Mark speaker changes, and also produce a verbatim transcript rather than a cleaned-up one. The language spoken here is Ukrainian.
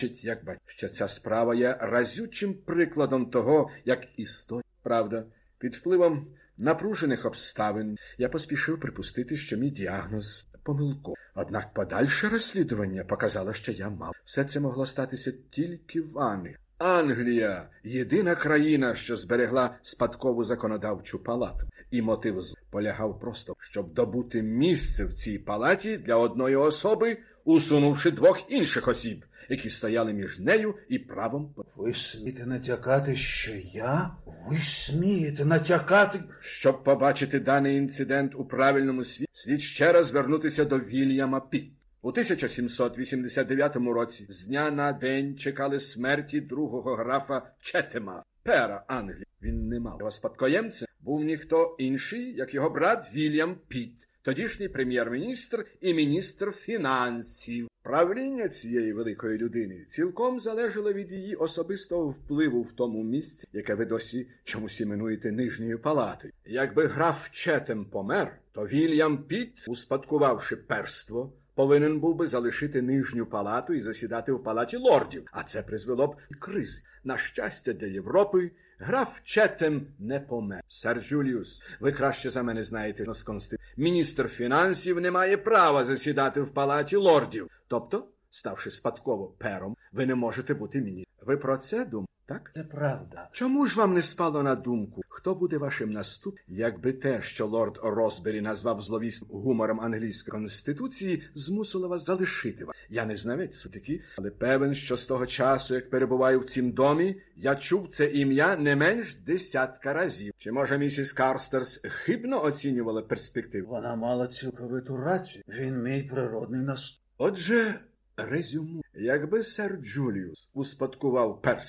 Speaker 1: як бачить, що ця справа є разючим прикладом того, як історія. Правда, під впливом напружених обставин я поспішив припустити, що мій діагноз помилковий. Однак подальше розслідування показало, що я мав. Все це могло статися тільки в Англії. Англія – єдина країна, що зберегла спадкову законодавчу палату. І мотив полягав просто, щоб добути місце в цій палаті для одної особи, усунувши двох інших осіб, які стояли між нею і правом.
Speaker 2: Ви смієте натякати, що я? Ви смієте натякати?
Speaker 1: Щоб побачити даний інцидент у правильному світі, слід ще раз звернутися до Вільяма Пітта. У тисяча сімсот вісімдесят дев'ятому році з дня на день чекали смерті другого графа Четема, пера Англії. Він не мав його спадкоємцем, був ніхто інший, як його брат Вільям Пітт, тодішній прем'єр-міністр і міністр фінансів. Правління цієї великої людини цілком залежало від її особистого впливу в тому місці, яке ви досі чомусь іменуєте Нижньою палатою. Якби граф Четем помер, то Вільям Пітт, успадкувавши перство, повинен був би залишити Нижню палату і засідати в палаті лордів, а це призвело б і кризи. На щастя для Європи, граф Четем не помер. Сер Джуліус, ви краще за мене знаєте, що з Конституції. Міністр фінансів не має права засідати в палаті лордів. Тобто, ставши спадково пером, ви не можете бути міністром. Ви про це думаєте, так?
Speaker 2: Це правда.
Speaker 1: Чому ж вам не спало на думку, хто буде вашим наступником, якби те, що лорд Росбері назвав зловісним гумором англійської конституції, змусило вас залишити вас? Я не знавець сутики, але певен, що з того часу, як перебуваю в цім домі, я чув це ім'я не менш десятка разів. Чи, може, місіс Карстерс хибно оцінювала перспективу?
Speaker 2: Вона мала цілковиту рацію. Він мій природний наступник.
Speaker 1: Отже, резюму. Якби сер Джуліус успадкував перс